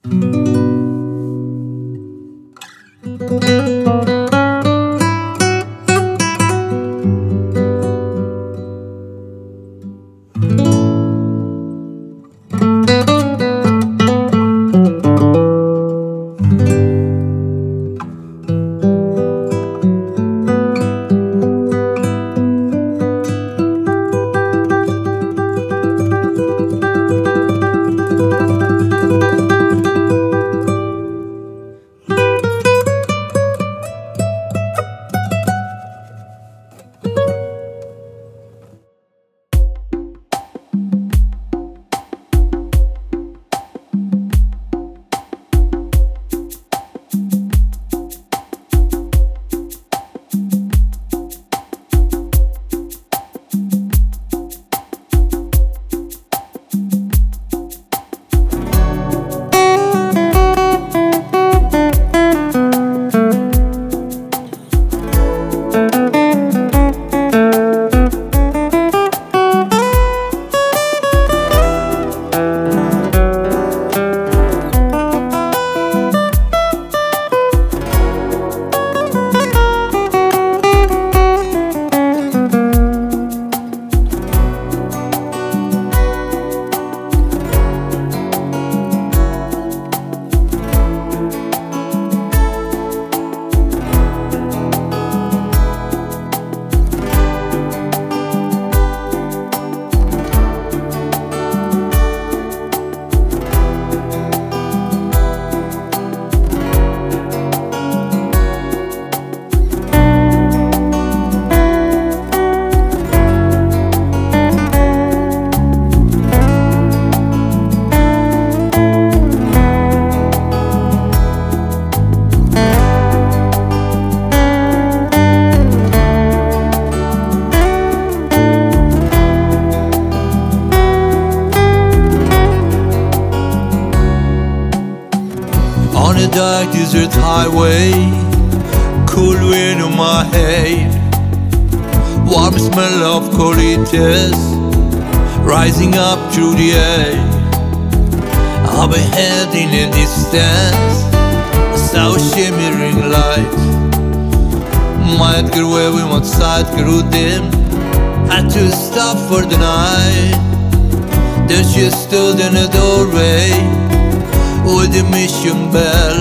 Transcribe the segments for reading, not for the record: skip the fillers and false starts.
On a dark desert highway, cool wind on my hair, warm smell of colitas rising up through the air. Up ahead in the distance, I saw a shimmering light. My Edgar waving outside grew dim, had to stop for the night. There she stood in a doorway with a mission bell.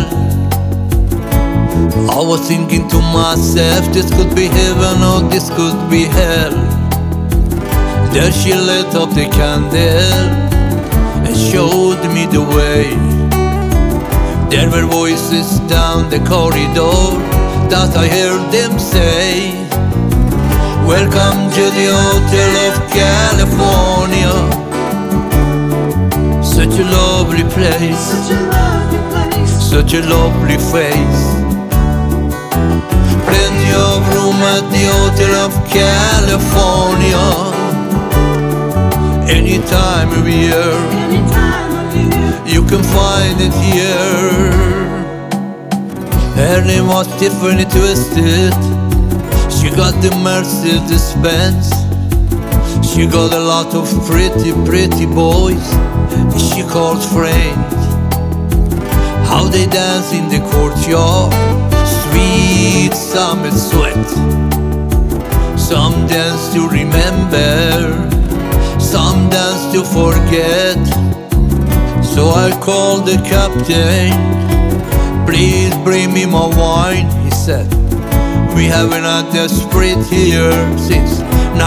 I was thinking to myself, this could be heaven or this could be hell. There she lit up the candle and showed me the way. There were voices down the corridor that I heard them say, welcome to the Hotel of California. Such a lovely place, such a lovely face. Plenty of room at the Hotel of California. Any time of year, you can find it here. Her name was Tiffany Twisted. She got the Mercedes Benz. She got a lot of pretty boys she called friends. How they dance in the courtyard, sweet summer sweat. Some dance to remember, some dance to forget. So I called the captain, please bring me my wine, he said. We haven't had a spirit here since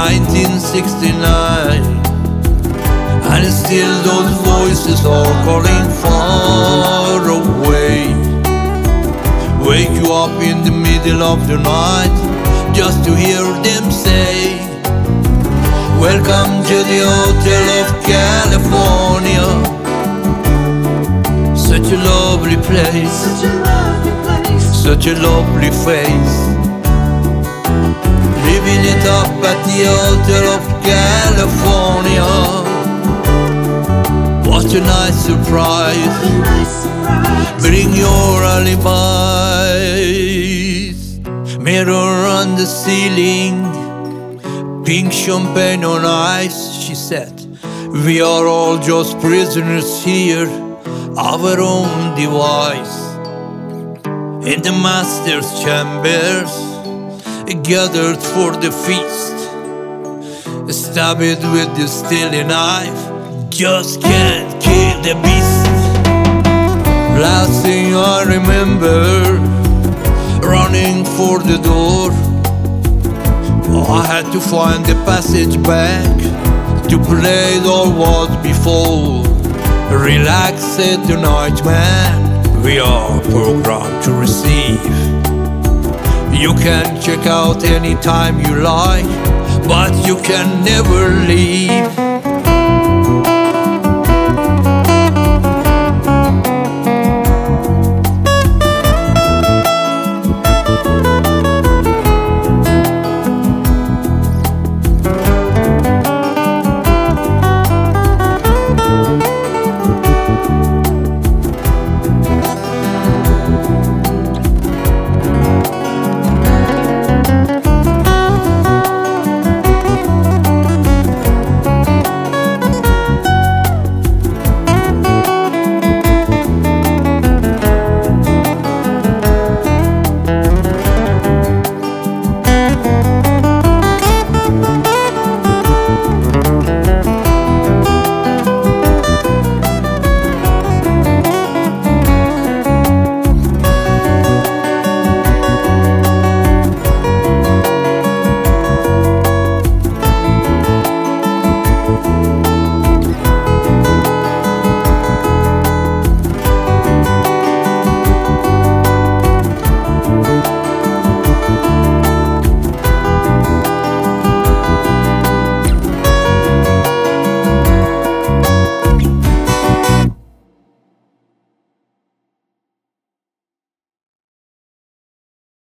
1969. And still those voices are calling far away. Wake you up in the middle of the night just to hear them say, welcome to the Hotel of California. Such a lovely place, such a lovely face. Living it up at the Hotel of California. What a nice surprise. Bring your alibis. Mirror on the ceiling, pink champagne on ice, she said. We are all just prisoners here, our own device. In the master's chambers, gathered for the feast, stab it with the steely knife, just can't kill the beast. Last thing I remember, running for the door, I had to find the passage back to play the was before. Relax, said the night man, we are programmed to receive. You can check out anytime you like, but you can never leave.